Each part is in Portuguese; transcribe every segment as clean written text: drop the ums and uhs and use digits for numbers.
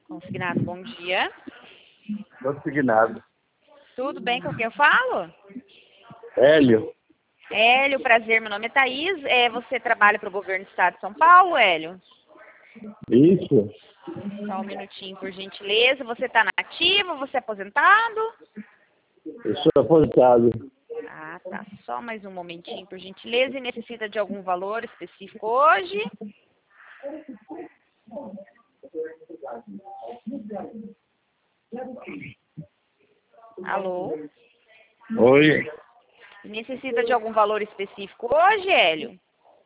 Consignado, bom dia. Consignado. Tudo bem com quem eu falo? Hélio. Hélio, prazer, meu nome é Thaís. Você trabalha para o governo do estado de São Paulo, Hélio? Isso. Só um minutinho, por gentileza. Você está na ativa? Você é aposentado? Eu sou aposentado. Ah, tá. Só mais um momentinho, por gentileza. E necessita de algum valor específico hoje? Alô? Oi. Necessita de algum valor específico hoje, Hélio?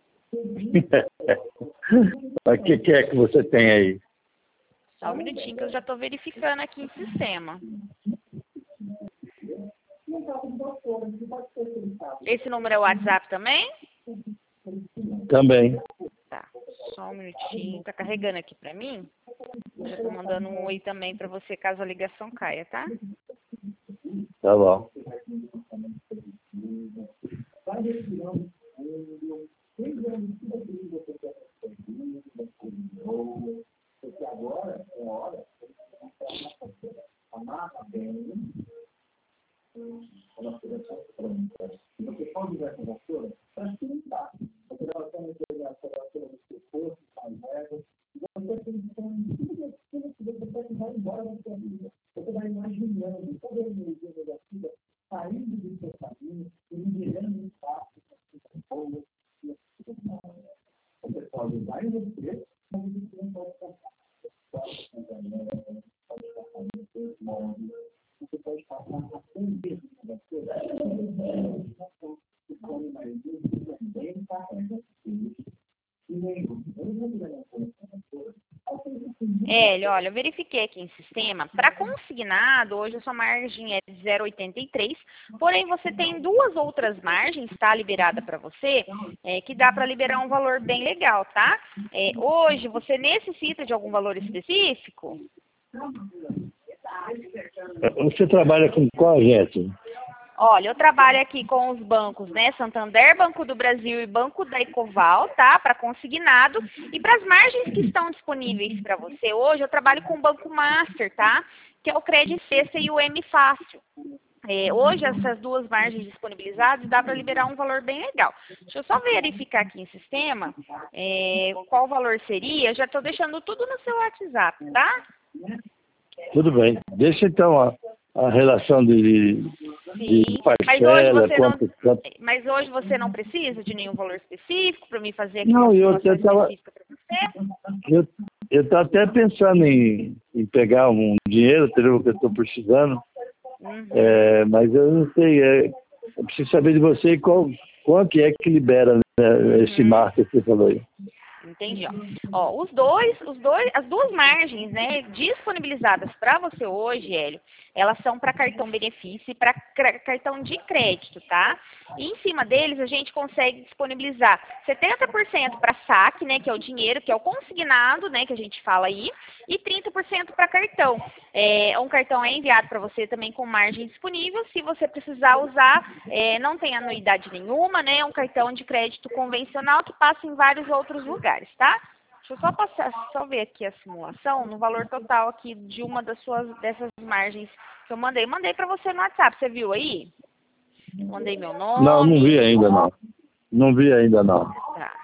Mas o que é que você tem aí? Só um minutinho que eu já estou verificando aqui em sistema. Esse número é o WhatsApp também? Também. Tá, só um minutinho. Tá carregando aqui pra mim? Já tô mandando um oi também pra você caso a ligação caia, tá? Tá bom. Hélio, olha, eu verifiquei aqui em sistema. Para consignado, hoje a sua margem é de 0,83, porém você tem duas outras margens, tá, liberada para você, que dá para liberar um valor bem legal, tá? Hoje você necessita de algum valor específico? Você trabalha com qual agente? Olha, eu trabalho aqui com os bancos, né? Santander, Banco do Brasil e Banco da Ecoval, tá? Para consignado. E para as margens que estão disponíveis para você hoje, eu trabalho com o Banco Master, tá? Que é o Credit Sexta e o M Fácil. Hoje, essas duas margens disponibilizadas dá para liberar um valor bem legal. Deixa eu só verificar aqui em sistema qual valor seria. Eu já estou deixando tudo no seu WhatsApp, tá? Tudo bem. Deixa então a relação de parcela, mas hoje você não precisa de nenhum valor específico para me fazer aqui não, uma eu simulação específica para você? Eu estou até pensando em pegar um dinheiro, entendeu, que eu estou precisando. Uhum. Mas eu não sei, eu preciso saber de você quanto é que libera, né, esse marco que você falou aí. Entendi, ó. As duas margens, né, disponibilizadas para você hoje, Hélio, elas são para cartão benefício e para cartão de crédito, tá? E em cima deles a gente consegue disponibilizar 70% para saque, né, que é o dinheiro, que é o consignado, né, que a gente fala aí, e 30% para cartão. Um cartão é enviado para você também com margem disponível, se você precisar usar, não tem anuidade nenhuma, né, é um cartão de crédito convencional que passa em vários outros lugares, tá? Deixa eu só ver aqui a simulação no valor total aqui de uma dessas margens que eu mandei. Mandei para você no WhatsApp, você viu aí? Mandei meu nome. Não vi ainda não. Não vi ainda não. Tá.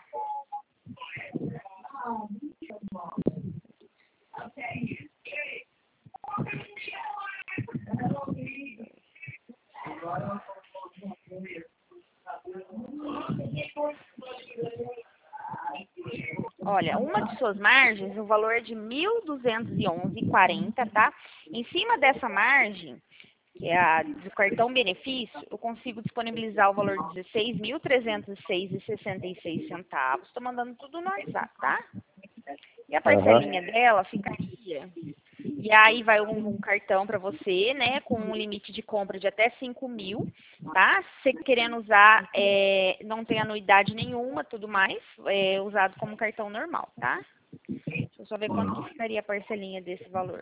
Olha, uma de suas margens, o valor é de R$ 1.211,40, tá? Em cima dessa margem, que é a do cartão benefício, eu consigo disponibilizar o valor de R$ 16.306,66. Estou mandando tudo no WhatsApp, tá? E a parcelinha dela ficaria. E aí vai um cartão para você, né, com um limite de compra de até 5.000, tá? Se você querendo usar, não tem anuidade nenhuma, tudo mais, usado como cartão normal, tá? Deixa eu só ver quanto que ficaria a parcelinha desse valor.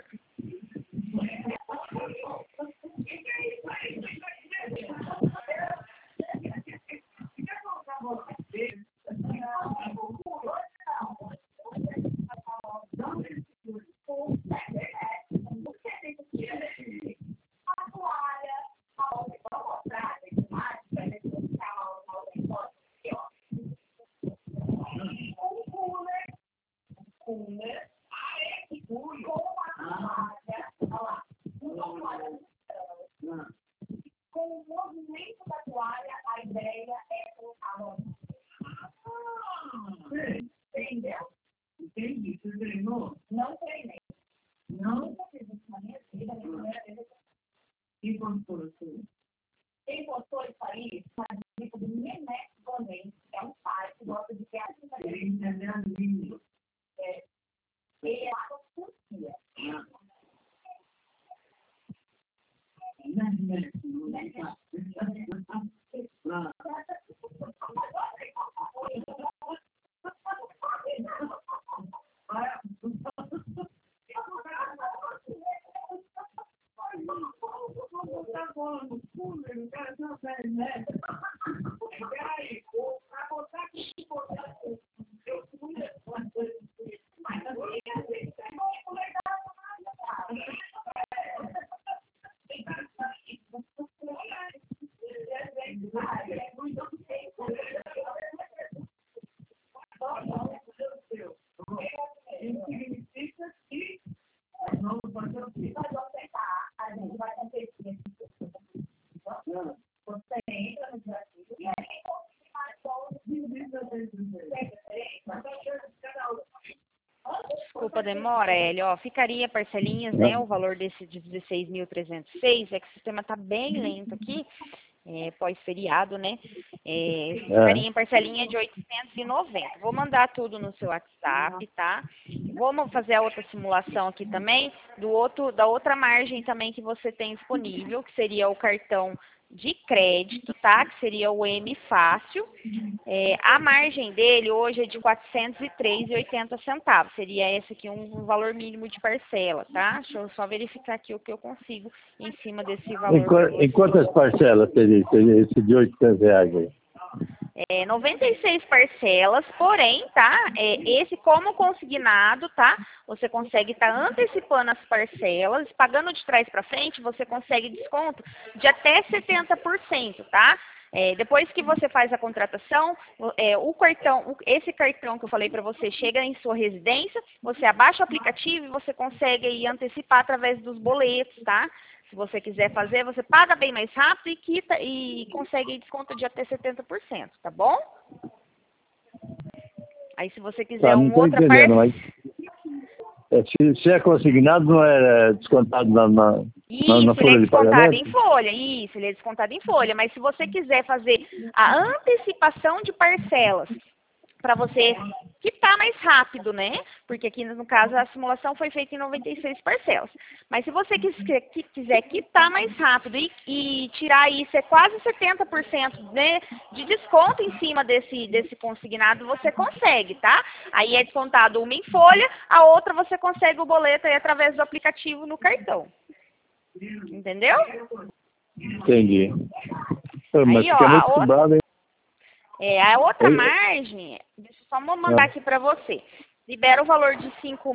Não treinei. Nunca fiz isso na minha vida, na primeira vez. Quem postou isso? Quem postou isso aí, uma dica do Nenex Gomes, é um pai que gosta de criar. Ele entendeu a língua. Ele é uma Turquia. Desculpa a demora, Hélio. Ó, ficaria parcelinhas, né? O valor desse de 16.306, é que o sistema está bem lento aqui, pós-feriado, né? Ficaria em parcelinha de 890. Vou mandar tudo no seu WhatsApp, tá? Vamos fazer a outra simulação aqui também, da outra margem também que você tem disponível, que seria o cartão de crédito, tá? Que seria o M Fácil. A margem dele hoje é de R$ 403,80. Seria esse aqui um valor mínimo de parcela, tá? Deixa eu só verificar aqui o que eu consigo em cima desse valor. Em quantas parcelas seria esse de R$ 800 aí? 96 parcelas, porém, tá? Esse como consignado, tá? Você consegue estar antecipando as parcelas, pagando de trás para frente, você consegue desconto de até 70%, tá? Depois que você faz a contratação, esse cartão que eu falei para você chega em sua residência, você abaixa o aplicativo e você consegue aí antecipar através dos boletos, tá? Se você quiser fazer, você paga bem mais rápido e quita e consegue desconto de até 70%, tá bom? Aí se você quiser outra parte... Mas... Se é consignado, não é descontado na folha de pagamento? Isso, ele é descontado em folha. Mas se você quiser fazer a antecipação de parcelas, para você quitar mais rápido, né? Porque aqui, no caso, a simulação foi feita em 96 parcelas. Mas se você quiser quitar mais rápido e tirar isso, quase 70%, né, de desconto em cima desse consignado, você consegue, tá? Aí é descontado uma em folha, a outra você consegue o boleto aí através do aplicativo no cartão. Entendeu? Entendi. Mas aí, fica muito cobrado, hein? A outra margem, deixa eu só mandar aqui para você. Libera o valor de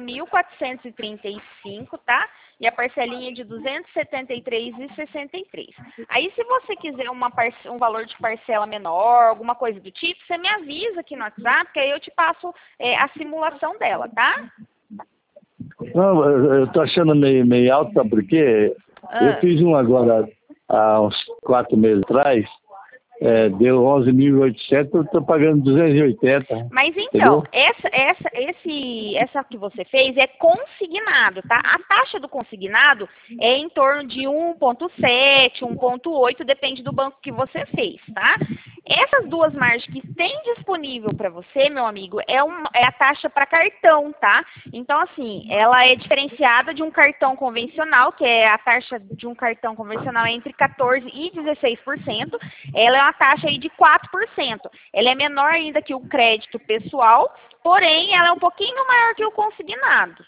5.435, tá? E a parcelinha de 273,63. Aí, se você quiser um valor de parcela menor, alguma coisa do tipo, você me avisa aqui no WhatsApp, que aí eu te passo a simulação dela, tá? Não, eu tô achando meio alto, sabe por quê? Eu fiz um agora, há uns 4 meses atrás, deu 11.800, eu estou pagando 280. Mas então, entendeu? essa que você fez é consignado, tá? A taxa do consignado é em torno de 1,7, 1,8, depende do banco que você fez, tá? Essas duas margens que tem disponível para você, meu amigo, é a taxa para cartão, tá? Então, assim, ela é diferenciada de um cartão convencional, que é a taxa de um cartão convencional entre 14% e 16%. Ela é uma taxa aí de 4%. Ela é menor ainda que o crédito pessoal, porém, ela é um pouquinho maior que o consignado.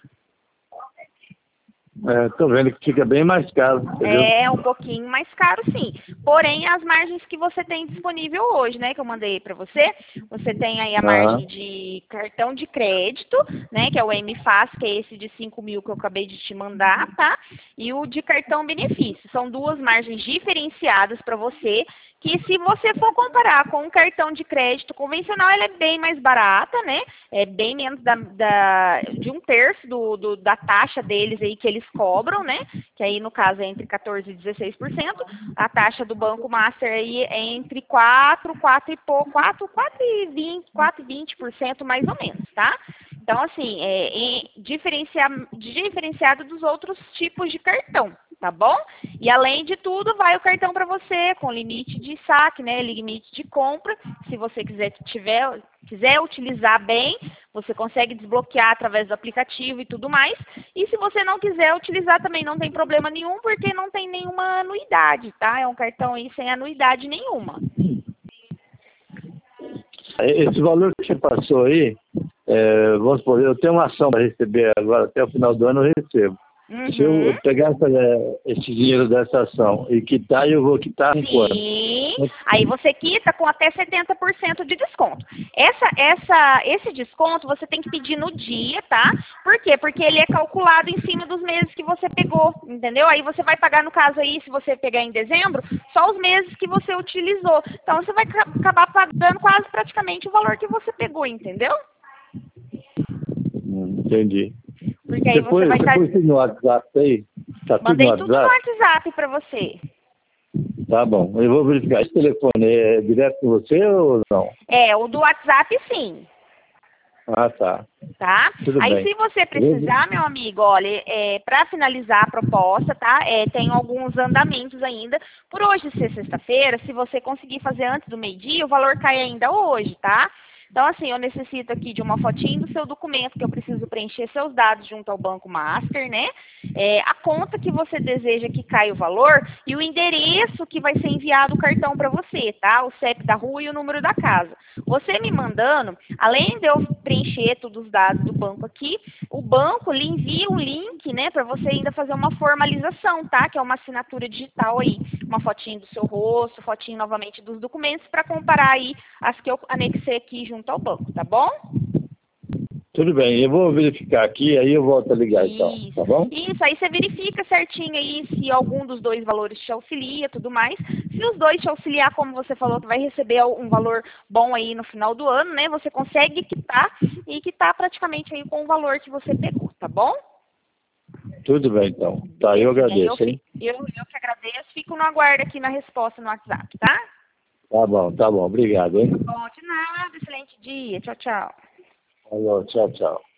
Tô vendo que fica bem mais caro, entendeu? É um pouquinho mais caro, sim. Porém, as margens que você tem disponível hoje, né, que eu mandei para você, você tem aí a margem de cartão de crédito, né, que é o M Fácil, que é esse de 5.000 que eu acabei de te mandar, tá? E o de cartão benefício. São duas margens diferenciadas para você, que se você for comparar com um cartão de crédito convencional, ela é bem mais barata, né? É bem menos de 1/3 da taxa deles aí que eles cobram, né? Que aí no caso é entre 14% e 16%. A taxa do Banco Master aí é entre 4 e 20% mais ou menos, tá? Então, assim, diferenciado dos outros tipos de cartão, tá bom? E além de tudo, vai o cartão para você com limite de saque, né? Limite de compra. Se você quiser utilizar bem, você consegue desbloquear através do aplicativo e tudo mais. E se você não quiser utilizar também não tem problema nenhum, porque não tem nenhuma anuidade, tá? É um cartão aí sem anuidade nenhuma. Esse valor que você passou aí, vamos supor, eu tenho uma ação para receber agora, até o final do ano eu recebo. Uhum. Se eu pegar esse dinheiro dessa ação e quitar, eu vou quitar com quanto? Sim, aí você quita com até 70% de desconto. Esse desconto você tem que pedir no dia, tá? Por quê? Porque ele é calculado em cima dos meses que você pegou, entendeu? Aí você vai pagar, no caso aí, se você pegar em dezembro, só os meses que você utilizou. Então você vai acabar pagando quase praticamente o valor que você pegou, entendeu? Entendi. Porque aí Depois, você vai depois no WhatsApp aí, tá tudo Mandei no tudo no WhatsApp? WhatsApp para você. Tá bom, eu vou verificar. Esse telefone é direto com você ou não? É, o do WhatsApp sim, Ah, tá. tá? Tudo Aí bem. se você precisar, meu amigo, olha, para finalizar a proposta, tá? Tem alguns andamentos ainda. Por hoje ser sexta-feira, se você conseguir fazer antes do meio-dia, o valor cai ainda hoje, tá? Então, assim, eu necessito aqui de uma fotinho do seu documento, que eu preciso preencher seus dados junto ao Banco Master, né? A conta que você deseja que caia o valor e o endereço que vai ser enviado o cartão para você, tá? O CEP da rua e o número da casa. Você me mandando, além de eu preencher todos os dados do banco aqui, o banco lhe envia um link, né, para você ainda fazer uma formalização, tá? Que é uma assinatura digital aí, uma fotinho do seu rosto, fotinho novamente dos documentos, para comparar aí as que eu anexei aqui junto ao banco, tá bom? Tudo bem, eu vou verificar aqui, aí eu volto a ligar então, tá bom? Isso, aí você verifica certinho aí se algum dos dois valores te auxilia, tudo mais. Se os dois te auxiliar, como você falou que vai receber um valor bom aí no final do ano, né? Você consegue quitar e quitar praticamente aí com o valor que você pegou, tá bom? Tudo bem então. Tá, eu agradeço, hein? Eu que agradeço, fico no aguardo aqui na resposta no WhatsApp, tá? Tá bom, obrigado, hein? Bom, de nada, excelente dia, tchau, tchau. Falou, tchau, tchau.